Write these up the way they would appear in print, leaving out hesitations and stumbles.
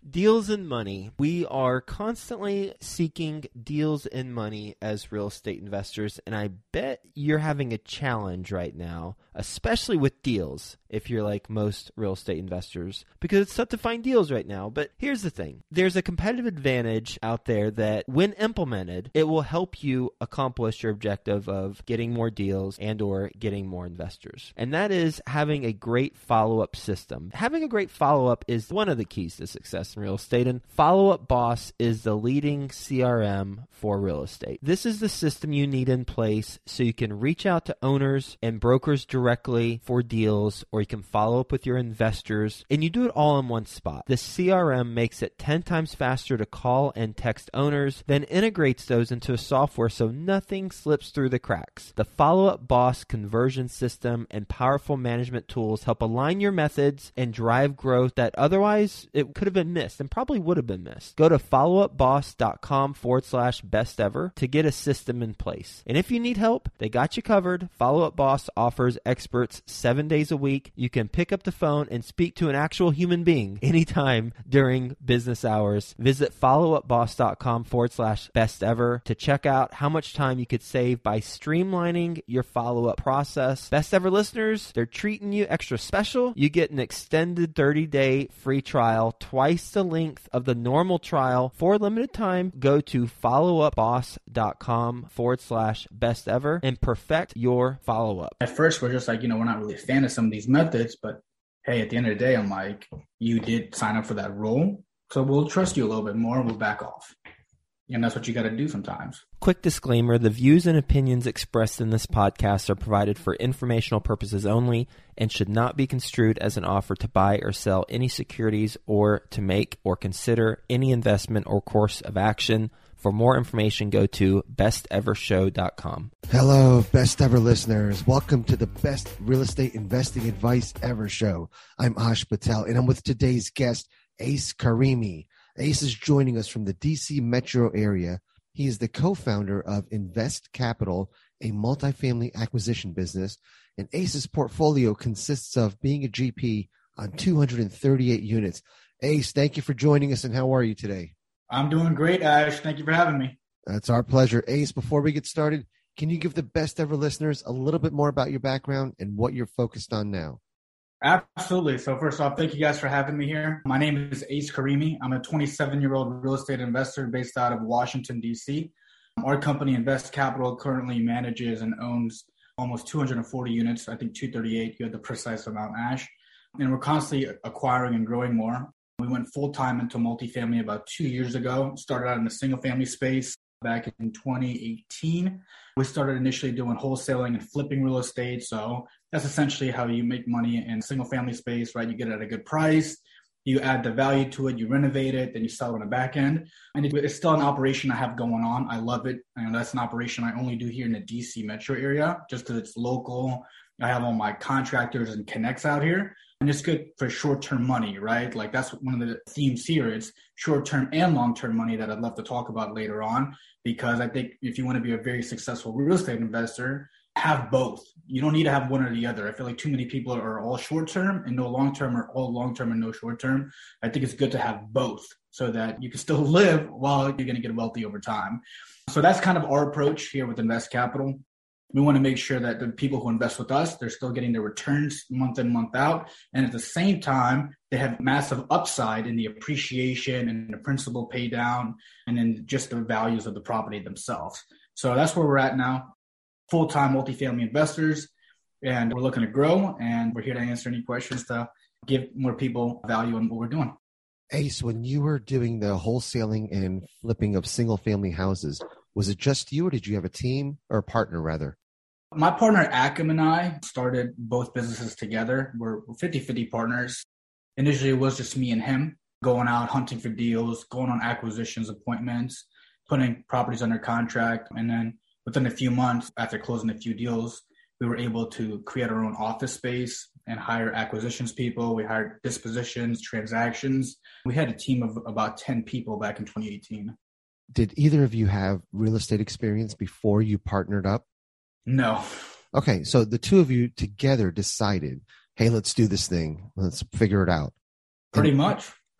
Deals and money. We are constantly seeking deals and money as real estate investors, and I bet you're having a challenge right now, especially with deals, if you're like most real estate investors, because it's tough to find deals right now. But here's the thing. There's a competitive advantage out there that when implemented, it will help you accomplish your objective of getting more deals and or getting more investors. And that is having a great follow-up system. Having a great follow-up is one of the keys to success in real estate, and Follow Up Boss is the leading CRM for real estate. This is the system you need in place so you can reach out to owners and brokers directly for deals, or you can follow up with your investors, and you do it all in one spot. The CRM makes it 10 times faster to call and text owners, then integrates those into a software so nothing slips through the cracks. The Follow Up Boss conversion system and powerful management tools help align your methods and drive growth that otherwise it could have been missed and probably would have been missed. Go to followupboss.com/best ever to get a system in place. And if you need help, they got you covered. Follow Up Boss offers experts 7 days a week. You can pick up the phone and speak to an actual human being anytime during business hours. Visit followupboss.com/best ever to check out how much time you could save by streamlining your follow-up process. Best Ever listeners, they're treating you extra special. You get an extended 30-day free trial, twice the length of the normal trial for a limited time. Go to followupboss.com/best ever and perfect your follow-up. At first, we're just like, we're not really a fan of some of these methods, but hey, at the end of the day, I'm like, you did sign up for that role, so we'll trust you a little bit more and we'll back off. And that's what you got to do sometimes. Quick disclaimer, the views and opinions expressed in this podcast are provided for informational purposes only and should not be construed as an offer to buy or sell any securities or to make or consider any investment or course of action. For more information, go to bestevershow.com. Hello, Best Ever listeners. Welcome to the Best Real Estate Investing Advice Ever show. I'm Ash Patel, and I'm with today's guest, Ace Karimi. Ace is joining us from the DC metro area. He is the co-founder of Invest Capital, a multifamily acquisition business. And Ace's portfolio consists of being a GP on 238 units. Ace, thank you for joining us, and how are you today? I'm doing great, Ash. Thank you for having me. That's our pleasure. Ace, before we get started, can you give the Best Ever listeners a little bit more about your background and what you're focused on now? Absolutely. So first off, thank you guys for having me here. My name is Ace Karimi. I'm a 27-year-old real estate investor based out of Washington, D.C. Our company, Invest Capital, currently manages and owns almost 240 units. I think 238. You had the precise amount, Ash. And we're constantly acquiring and growing more. We went full-time into multifamily about 2 years ago. Started out in the single-family space back in 2018. We started initially doing wholesaling and flipping real estate. So that's essentially how you make money in single-family space, right? You get it at a good price. You add the value to it. You renovate it. Then you sell it on the back end. And it's still an operation I have going on. I love it. And that's an operation I only do here in the DC metro area just because it's local. I have all my contractors and connects out here. And it's good for short-term money, right? Like that's one of the themes here. It's short-term and long-term money that I'd love to talk about later on, because I think if you want to be a very successful real estate investor, have both. You don't need to have one or the other. I feel like too many people are all short-term and no long-term, or all long-term and no short-term. I think it's good to have both so that you can still live while you're going to get wealthy over time. So that's kind of our approach here with Invest Capital. We want to make sure that the people who invest with us, they're still getting their returns month in, month out. And at the same time, they have massive upside in the appreciation and the principal pay down and then just the values of the property themselves. So that's where we're at now. Full-time multifamily investors, and we're looking to grow, and we're here to answer any questions to give more people value in what we're doing. Ace, when you were doing the wholesaling and flipping of single-family houses, was it just you, or did you have a team or a partner rather? My partner, Akim, and I started both businesses together. We're 50-50 partners. Initially, it was just me and him going out, hunting for deals, going on acquisitions appointments, putting properties under contract. And then within a few months, after closing a few deals, we were able to create our own office space and hire acquisitions people. We hired dispositions, transactions. We had a team of about 10 people back in 2018. Did either of you have real estate experience before you partnered up? No. Okay, so the two of you together decided, hey, let's do this thing. Let's figure it out. Pretty much.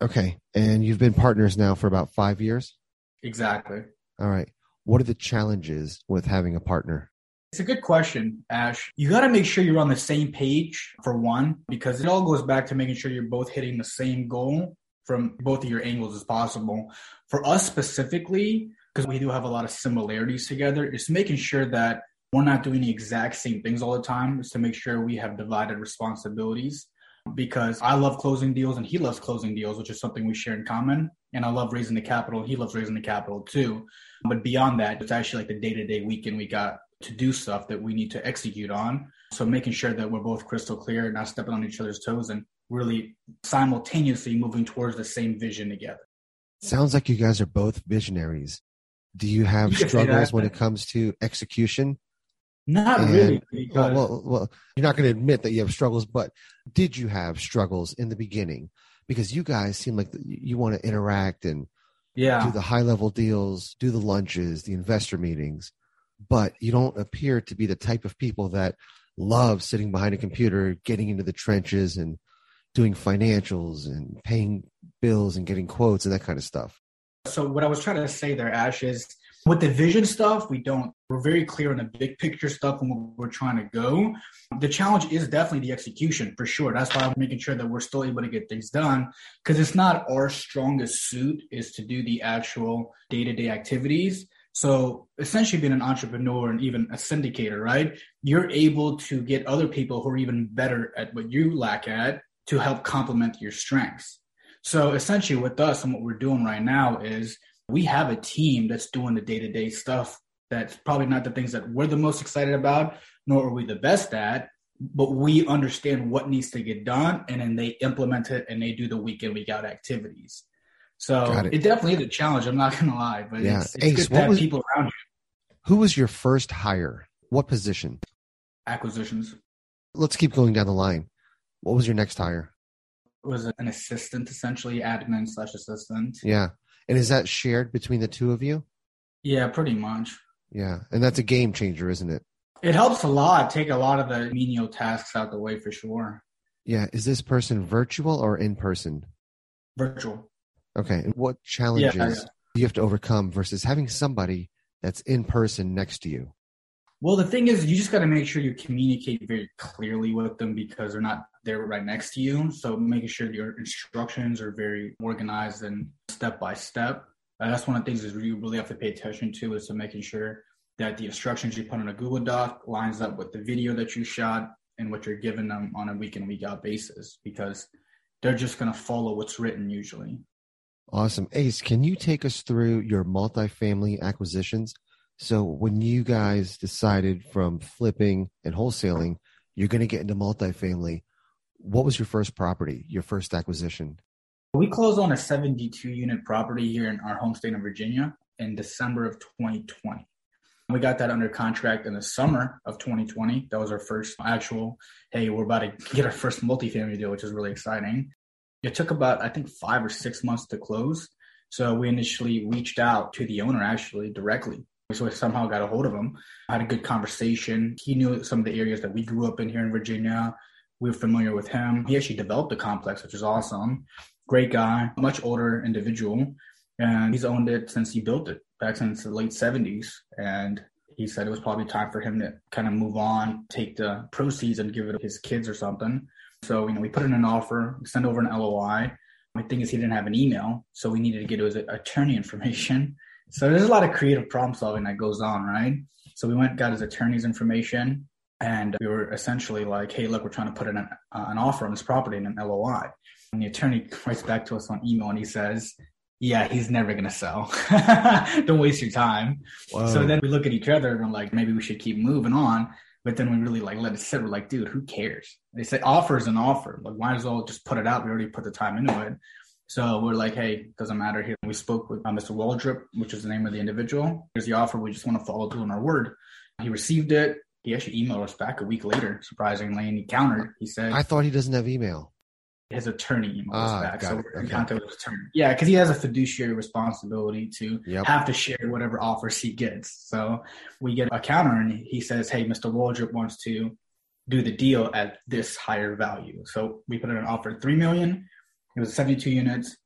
Okay. And you've been partners now for about 5 years? Exactly. All right. What are the challenges with having a partner? It's a good question, Ash. You got to make sure you're on the same page for one, because it all goes back to making sure you're both hitting the same goal from both of your angles as possible. For us specifically, because we do have a lot of similarities together, it's making sure that we're not doing the exact same things all the time. It's to make sure we have divided responsibilities, because I love closing deals and he loves closing deals, which is something we share in common. And I love raising the capital and he loves raising the capital too. But beyond that, it's actually like the day-to-day weekend we got to do stuff that we need to execute on. So making sure that we're both crystal clear, not stepping on each other's toes, and really simultaneously moving towards the same vision together. Sounds like you guys are both visionaries. Do you have struggles when it comes to execution? Not really. Because Well, you're not going to admit that you have struggles, but did you have struggles in the beginning? Because you guys seem like you want to interact and do the high-level deals, do the lunches, the investor meetings, but you don't appear to be the type of people that love sitting behind a computer, getting into the trenches and doing financials and paying bills and getting quotes and that kind of stuff. So what I was trying to say there, Ash, is with the vision stuff, we're very clear on the big picture stuff and where we're trying to go. The challenge is definitely the execution for sure. That's why I'm making sure that we're still able to get things done, because it's not our strongest suit is to do the actual day-to-day activities. So essentially being an entrepreneur and even a syndicator, right? You're able to get other people who are even better at what you lack at to help complement your strengths. So essentially with us and what we're doing right now is we have a team that's doing the day-to-day stuff. That's probably not the things that we're the most excited about, nor are we the best at, but we understand what needs to get done, and then they implement it and they do the week in, week out activities. So it definitely is a challenge. I'm not going to lie, but it's Ace, good to have people around you. Who was your first hire? What position? Acquisitions. Let's keep going down the line. What was your next hire? It was an assistant, essentially, admin/assistant. Yeah. And is that shared between the two of you? Yeah, pretty much. Yeah. And that's a game changer, isn't it? It helps a lot. Take a lot of the menial tasks out the way for sure. Yeah. Is this person virtual or in person? Virtual. Okay. And what challenges do you have to overcome versus having somebody that's in person next to you? Well, the thing is, you just got to make sure you communicate very clearly with them because they're not there right next to you. So making sure your instructions are very organized and step by step. That's one of the things that you really have to pay attention to, is to making sure that the instructions you put on a Google Doc lines up with the video that you shot and what you're giving them on a week in, week out basis, because they're just going to follow what's written usually. Awesome. Ace, can you take us through your multifamily acquisitions? So when you guys decided from flipping and wholesaling, you're going to get into multifamily, what was your first property, your first acquisition? We closed on a 72-unit property here in our home state of Virginia in December of 2020. We got that under contract in the summer of 2020. That was our first actual, hey, we're about to get our first multifamily deal, which is really exciting. It took about, I think, 5 or 6 months to close. So we initially reached out to the owner actually directly. So I somehow got a hold of him. I had a good conversation. He knew some of the areas that we grew up in here in Virginia. We were familiar with him. He actually developed the complex, which is awesome. Great guy, much older individual. And he's owned it since he built it, back since the late 70s. And he said it was probably time for him to kind of move on, take the proceeds and give it to his kids or something. So, we put in an offer, send over an LOI. My thing is he didn't have an email, so we needed to get his attorney information. So there's a lot of creative problem solving that goes on, right? So we got his attorney's information, and we were essentially like, hey, look, we're trying to put in an offer on this property in an LOI. And the attorney writes back to us on email and he says, yeah, he's never going to sell. Don't waste your time. Whoa. So then we look at each other and we're like, maybe we should keep moving on. But then we really let it sit. We're like, dude, who cares? They say offer is an offer. Like, might as well just put it out. We already put the time into it. So we're like, hey, doesn't matter here. We spoke with Mr. Waldrop, which is the name of the individual. Here's the offer. We just want to follow through on our word. He received it. He actually emailed us back a week later, surprisingly, and he countered. He said, I thought he doesn't have email. His attorney emailed us back. So we're in contact with his attorney. Yeah, because he has a fiduciary responsibility to have to share whatever offers he gets. So we get a counter and he says, hey, Mr. Waldrop wants to do the deal at this higher value. So we put in an offer of $3 million. It was 72 units.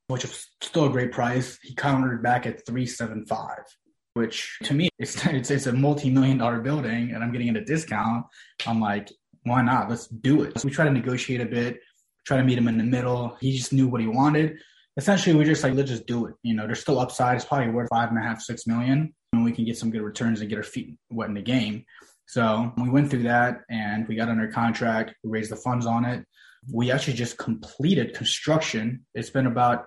which is still a great price. He countered back at 375, which to me, it's a multi-million-dollar building, and I'm getting it at a discount. I'm like, why not? Let's do it. So we try to negotiate a bit, try to meet him in the middle. He just knew what he wanted. Essentially, we're just like, let's just do it. There's still upside. It's probably worth $5.5, $6 million, and we can get some good returns and get our feet wet in the game. So we went through that, and we got under contract. We raised the funds on it. We actually just completed construction. It's been about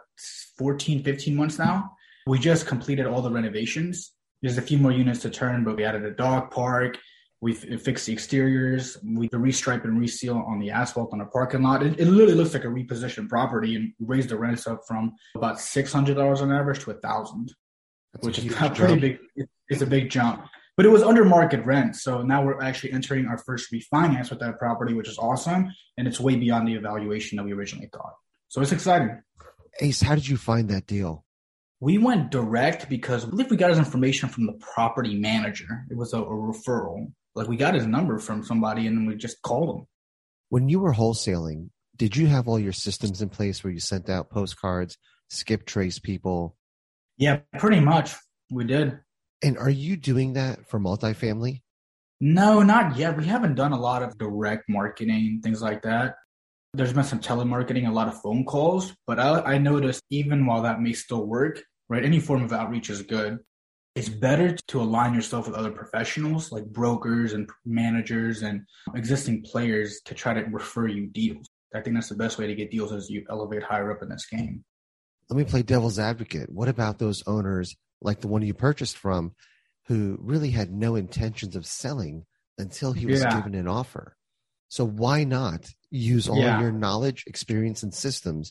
14, 15 months now. We just completed all the renovations. There's a few more units to turn, but we added a dog park. We fixed the exteriors. We restripe and reseal on the asphalt on the parking lot. It literally looks like a repositioned property, and we raised the rents up from about $600 on average to $1,000, which is a pretty big. It's a big jump, but it was under market rent. So now we're actually entering our first refinance with that property, which is awesome, and it's way beyond the evaluation that we originally thought. So it's exciting. Ace, how did you find that deal? We went direct because I believe we got his information from the property manager. It was a referral. Like, we got his number from somebody, and then we just called him. When you were wholesaling, did you have all your systems in place where you sent out postcards, skip trace people? Yeah, pretty much. We did. And are you doing that for multifamily? No, not yet. We haven't done a lot of direct marketing, things like that. There's been some telemarketing, a lot of phone calls, but I noticed even while that may still work, right, any form of outreach is good. It's better to align yourself with other professionals like brokers and managers and existing players to try to refer you deals. I think that's the best way to get deals as you elevate higher up in this game. Let me play devil's advocate. What about those owners like the one you purchased from who really had no intentions of selling until he was given an offer? So why not use all your knowledge, experience, and systems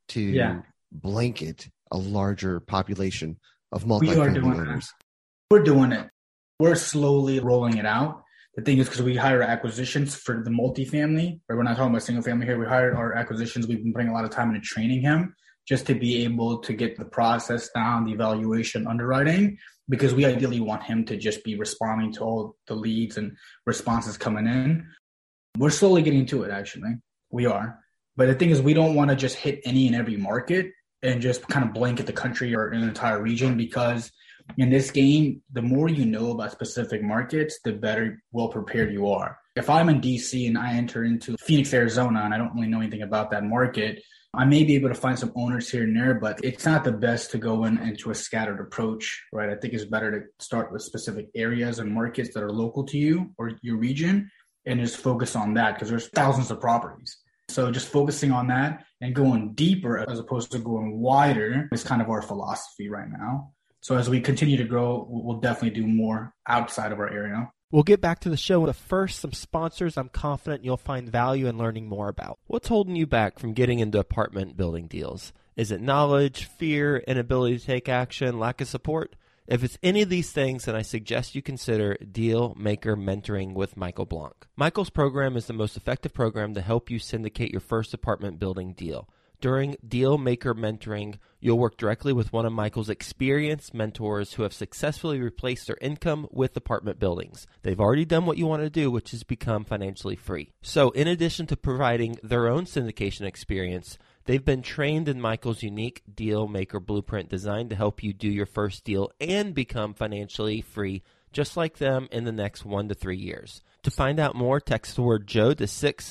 to blanket a larger population of multifamily owners? We're doing it. We're slowly rolling it out. The thing is, because we hire acquisitions for the multifamily, right? We're not talking about single family here. We hired our acquisitions. We've been putting a lot of time into training him just to be able to get the process down, the evaluation, underwriting, because we ideally want him to just be responding to all the leads and responses coming in. We're slowly getting to it, actually. We are. But the thing is, we don't want to just hit any and every market and just kind of blanket the country or an entire region, because in this game, the more you know about specific markets, the better well prepared you are. If I'm in DC and I enter into Phoenix, Arizona, and I don't really know anything about that market, I may be able to find some owners here and there, but it's not the best to go into a scattered approach, right? I think it's better to start with specific areas and markets that are local to you or your region and just focus on that, because there's thousands of properties. So just focusing on that and going deeper as opposed to going wider is kind of our philosophy right now. So as we continue to grow, we'll definitely do more outside of our area. We'll get back to the show, but first, some sponsors I'm confident you'll find value in learning more about. What's holding you back from getting into apartment building deals? Is it knowledge, fear, inability to take action, lack of support? If it's any of these things, then I suggest you consider Deal Maker Mentoring with Michael Blanc. Michael's program is the most effective program to help you syndicate your first apartment building deal. During Deal Maker Mentoring, you'll work directly with one of Michael's experienced mentors who have successfully replaced their income with apartment buildings. They've already done what you want to do, which is become financially free. So in addition to providing their own syndication experience, they've been trained in Michael's unique Deal Maker Blueprint designed to help you do your first deal and become financially free just like them in the next 1 to 3 years. To find out more, text the word Joe to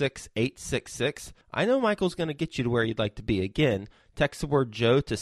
66866. I know Michael's going to get you to where you'd like to be. Again, text the word Joe to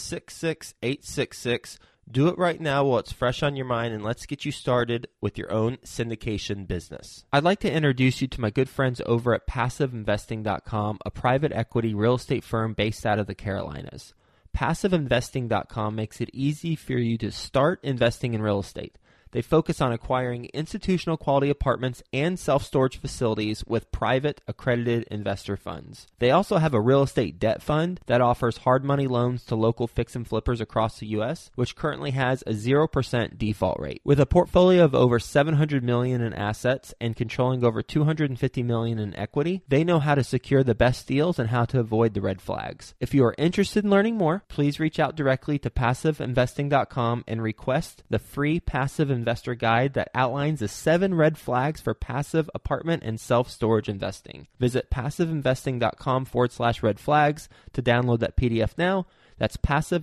66866. Do it right now while it's fresh on your mind, and let's get you started with your own syndication business. I'd like to introduce you to my good friends over at PassiveInvesting.com, a private equity real estate firm based out of the Carolinas. PassiveInvesting.com makes it easy for you to start investing in real estate. They focus on acquiring institutional quality apartments and self-storage facilities with private accredited investor funds. They also have a real estate debt fund that offers hard money loans to local fix and flippers across the U.S., which currently has a 0% default rate. With a portfolio of over $700 million in assets and controlling over $250 million in equity, they know how to secure the best deals and how to avoid the red flags. If you are interested in learning more, please reach out directly to PassiveInvesting.com and request the free Passive Investor Guide that outlines the 7 red flags for passive apartment and self-storage investing. Visit PassiveInvesting.com/red flags to download that PDF now. That's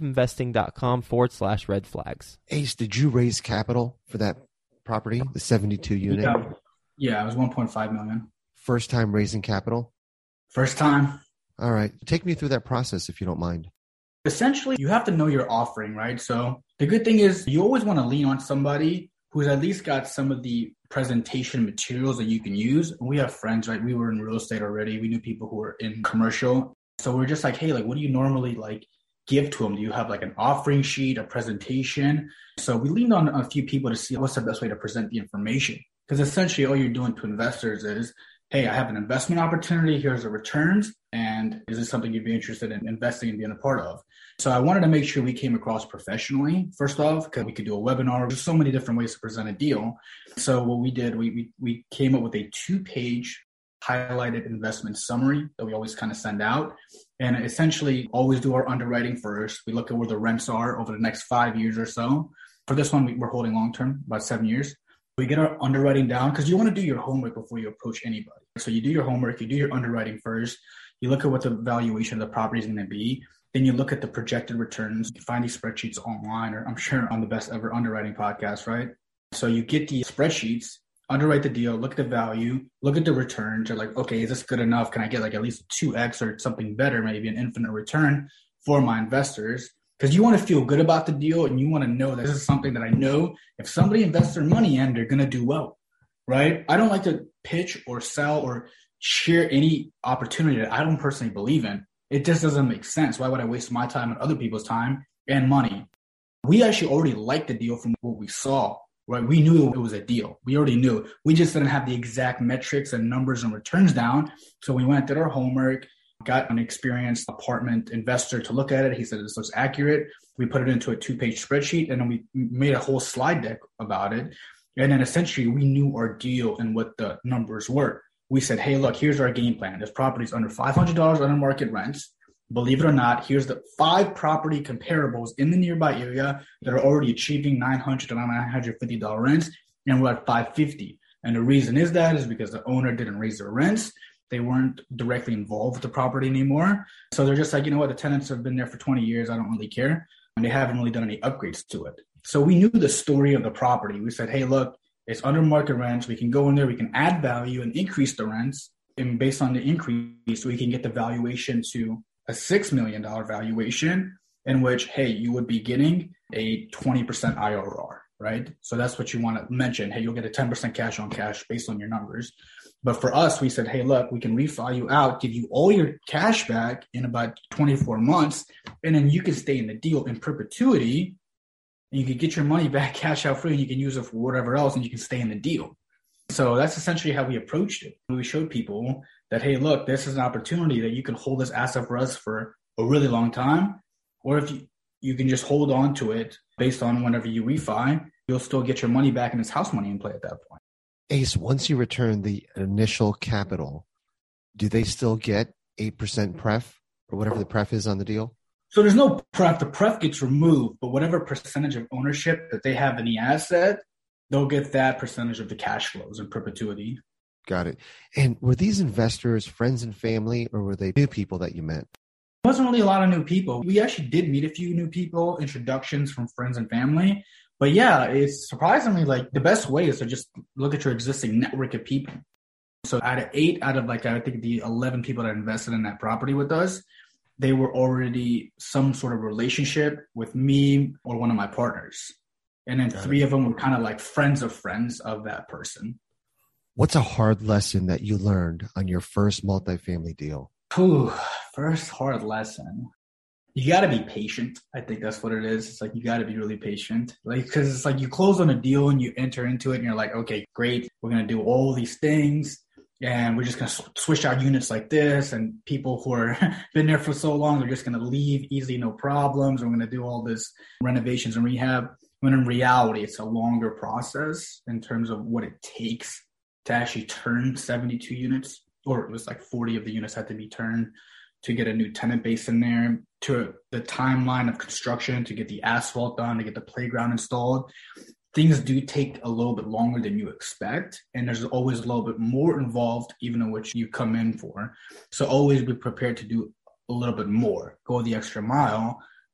passiveinvesting.com/red flags. Ace, did you raise capital for that property, the 72 unit? Yeah, it was 1.5 million. First time raising capital? First time. All right. Take me through that process if you don't mind. Essentially, you have to know your offering, right? So the good thing is you always want to lean on somebody who's at least got some of the presentation materials that you can use. We have friends, right? We were in real estate already. We knew people who were in commercial. So we're just like, hey, like, what do you normally like give to them? Do you have like an offering sheet, a presentation? So we leaned on a few people to see what's the best way to present the information. Because essentially all you're doing to investors is, hey, I have an investment opportunity. Here's the returns. And is this something you'd be interested in investing and being a part of? So I wanted to make sure we came across professionally, first off, because we could do a webinar. There's so many different ways to present a deal. So what we did, we came up with a 2-page highlighted investment summary that we always kind of send out. And essentially always do our underwriting first. We look at where the rents are over the next 5 years or so. For this one, we're holding long-term, about 7 years. We get our underwriting down because you want to do your homework before you approach anybody. So you do your homework, you do your underwriting first. You look at what the valuation of the property is going to be. Then you look at the projected returns. You find these spreadsheets online, or I'm sure on the Best Ever Underwriting podcast, right? So you get the spreadsheets, underwrite the deal, look at the value, look at the returns. You're like, okay, is this good enough? Can I get like at least 2x or something better, maybe an infinite return for my investors? Because you want to feel good about the deal and you want to know that this is something that I know if somebody invests their money in, they're going to do well, right? I don't like to pitch or sell or share any opportunity that I don't personally believe in. It just doesn't make sense. Why would I waste my time and other people's time and money? We actually already liked the deal from what we saw, right? We knew it was a deal. We already knew. We just didn't have the exact metrics and numbers and returns down. So we went, did our homework, got an experienced apartment investor to look at it. He said, this looks accurate. We put it into a 2-page spreadsheet, and then we made a whole slide deck about it. And then essentially we knew our deal and what the numbers were. We said, hey, look, here's our game plan. This property is under $500 under market rents. Believe it or not, here's the 5 property comparables in the nearby area that are already achieving $900 to $950 rents, and we're at $550. And the reason is because the owner didn't raise their rents. They weren't directly involved with the property anymore. So they're just like, you know what, the tenants have been there for 20 years. I don't really care. And they haven't really done any upgrades to it. So we knew the story of the property. We said, hey, look, it's under market rents. We can go in there, we can add value and increase the rents. And based on the increase, we can get the valuation to a $6 million valuation in which, hey, you would be getting a 20% IRR, right? So that's what you want to mention. Hey, you'll get a 10% cash on cash based on your numbers. But for us, we said, hey, look, we can refi you out, give you all your cash back in about 24 months, and then you can stay in the deal in perpetuity, and you can get your money back cash out free, and you can use it for whatever else, and you can stay in the deal. So that's essentially how we approached it. We showed people that, hey, look, this is an opportunity that you can hold this asset for us for a really long time, or if you can just hold on to it based on whenever you refi, you'll still get your money back and it's house money in play at that point. Ace, once you return the initial capital, do they still get 8% pref or whatever the pref is on the deal? So there's no pref. The pref gets removed, but whatever percentage of ownership that they have in the asset, they'll get that percentage of the cash flows in perpetuity. Got it. And were these investors friends and family, or were they new people that you met? It wasn't really a lot of new people. We actually did meet a few new people, introductions from friends and family. But yeah, it's surprisingly like the best way is to just look at your existing network of people. So out of 8 out of like, I think the 11 people that invested in that property with us, they were already some sort of relationship with me or one of my partners. And then 3 of them were kind of like friends of that person. What's a hard lesson that you learned on your first multifamily deal? First hard lesson. You got to be patient. I think that's what it is. It's like you got to be really patient. Like, because it's like you close on a deal and you enter into it and you're like, okay, great. We're going to do all these things and we're just going to switch out units like this. And people who are been there for so long, they're just going to leave easily, no problems. We're going to do all this renovations and rehab. When in reality, it's a longer process in terms of what it takes to actually turn 72 units, or it was like 40 of the units had to be turned to get a new tenant base in there, to the timeline of construction, to get the asphalt done, to get the playground installed. Things do take a little bit longer than you expect. And there's always a little bit more involved, even in which you come in for. So always be prepared to do a little bit more, go the extra mile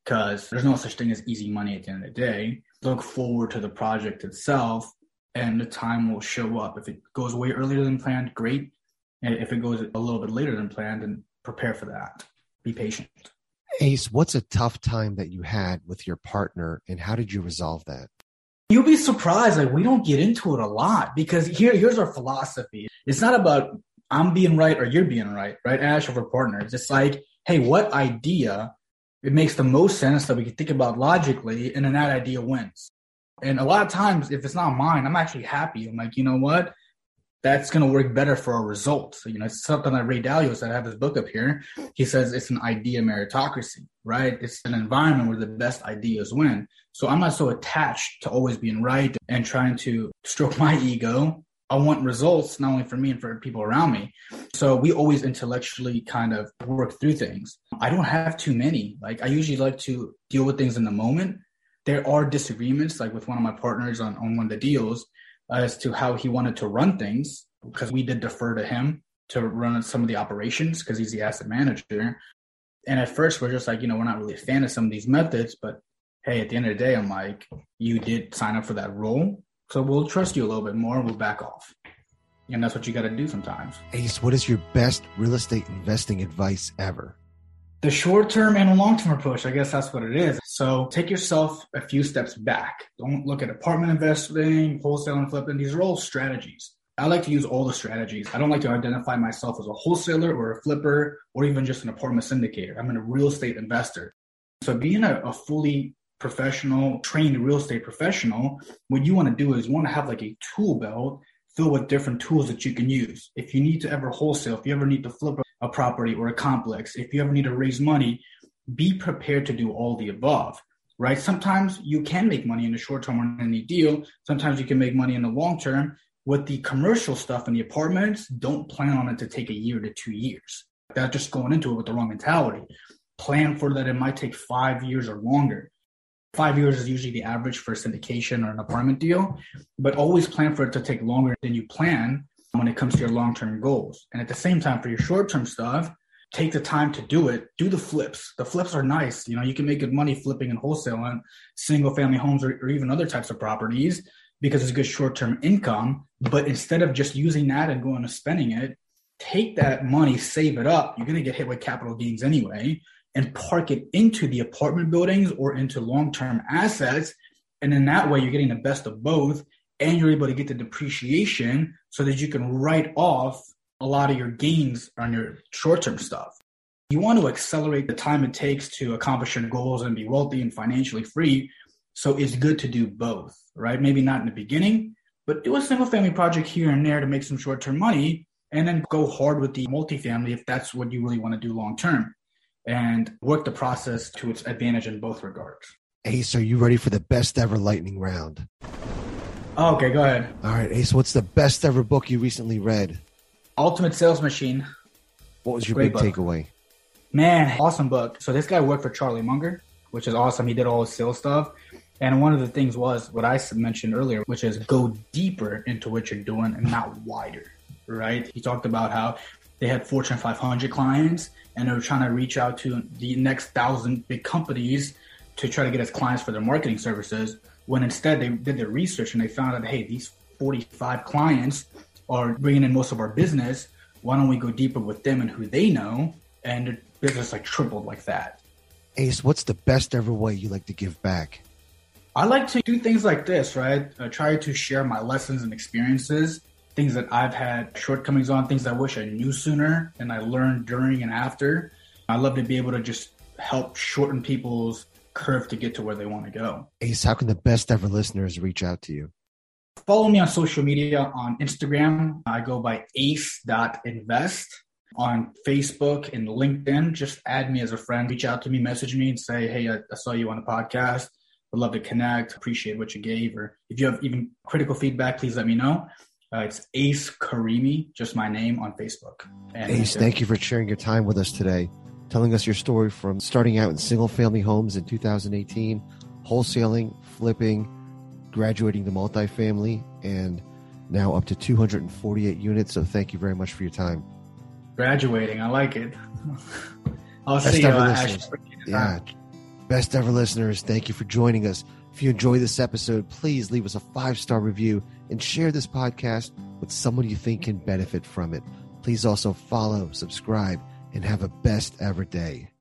because there's no such thing as easy money at the end of the day. Look forward to the project itself, and the time will show up. If it goes way earlier than planned, great. And if it goes a little bit later than planned, then prepare for that. Be patient. Ace, what's a tough time that you had with your partner, and how did you resolve that? You'll be surprised. Like, we don't get into it a lot because here's our philosophy. It's not about I'm being right or you're being right, Ash, over partners. It's like, hey, what idea it makes the most sense that we can think about logically, and then that idea wins. And a lot of times, if it's not mine, I'm actually happy. I'm like, you know what? That's going to work better for our results. So, it's something that Ray Dalio said. I have his book up here. He says it's an idea meritocracy, right? It's an environment where the best ideas win. So I'm not so attached to always being right and trying to stroke my ego. I want results, not only for me and for people around me. So we always intellectually kind of work through things. I don't have too many. Like, I usually like to deal with things in the moment. There are disagreements, like with one of my partners on one of the deals, as to how he wanted to run things, because we did defer to him to run some of the operations because he's the asset manager. And at first we're just like, we're not really a fan of some of these methods, but hey, at the end of the day, I'm like, you did sign up for that role, so we'll trust you a little bit more and we'll back off. And that's what you got to do sometimes. Ace, what is your best real estate investing advice ever? The short-term and long-term approach, I guess that's what it is. So take yourself a few steps back. Don't look at apartment investing, wholesale and flipping. These are all strategies. I like to use all the strategies. I don't like to identify myself as a wholesaler or a flipper or even just an apartment syndicator. I'm a real estate investor. So being a fully professional, trained real estate professional, what you want to do is you want to have like a tool belt filled with different tools that you can use. If you need to ever wholesale, if you ever need to flip a property or a complex, if you ever need to raise money, be prepared to do all the above, right? Sometimes you can make money in the short term on any deal. Sometimes you can make money in the long term. With the commercial stuff in the apartments, don't plan on it to take a year to 2 years. That's just going into it with the wrong mentality. Plan for that it might take 5 years or longer. 5 years is usually the average for a syndication or an apartment deal, but always plan for it to take longer than you plan when it comes to your long-term goals. And at the same time, for your short-term stuff, take the time to do it. Do the flips. The flips are nice. You can make good money flipping and wholesaling single-family homes or even other types of properties because it's good short-term income. But instead of just using that and going to spending it, take that money, save it up. You're going to get hit with capital gains anyway, and park it into the apartment buildings or into long-term assets. And in that way, you're getting the best of both, and you're able to get the depreciation so that you can write off a lot of your gains on your short-term stuff. You want to accelerate the time it takes to accomplish your goals and be wealthy and financially free. So it's good to do both, right? Maybe not in the beginning, but do a single-family project here and there to make some short-term money, and then go hard with the multifamily if that's what you really want to do long-term, and work the process to its advantage in both regards. Ace, are you ready for the best ever lightning round? Okay, go ahead. All right, Ace, what's the best ever book you recently read? Ultimate Sales Machine. What was your big takeaway? Man, awesome book. So this guy worked for Charlie Munger, which is awesome. He did all his sales stuff. And one of the things was what I mentioned earlier, which is go deeper into what you're doing and not wider, right? He talked about how they had Fortune 500 clients and they were trying to reach out to the next 1,000 big companies to try to get as clients for their marketing services, when instead they did their research and they found out, hey, these 45 clients are bringing in most of our business. Why don't we go deeper with them and who they know? And their business tripled like that. Ace, what's the best ever way you like to give back? I like to do things like this, right? I try to share my lessons and experiences, things that I've had shortcomings on, things I wish I knew sooner and I learned during and after. I love to be able to just help shorten people's curve to get to where they want to go. Ace, how can the best ever listeners reach out to you? Follow me on social media. On Instagram, I go by ace.invest. On Facebook and LinkedIn, just add me as a friend. Reach out to me, message me and say, hey, I saw you on the podcast. I'd love to connect. Appreciate what you gave. Or if you have even critical feedback, please let me know. It's Ace Karimi, just my name on Facebook. And Ace, thank you for sharing your time with us today, telling us your story from starting out in single-family homes in 2018, wholesaling, flipping, graduating to multifamily, and now up to 248 units. So thank you very much for your time. Graduating, I like it. I'll see you. Yeah. Best ever listeners, thank you for joining us. If you enjoy this episode, please leave us a 5-star review and share this podcast with someone you think can benefit from it. Please also follow, subscribe, and have a best ever day.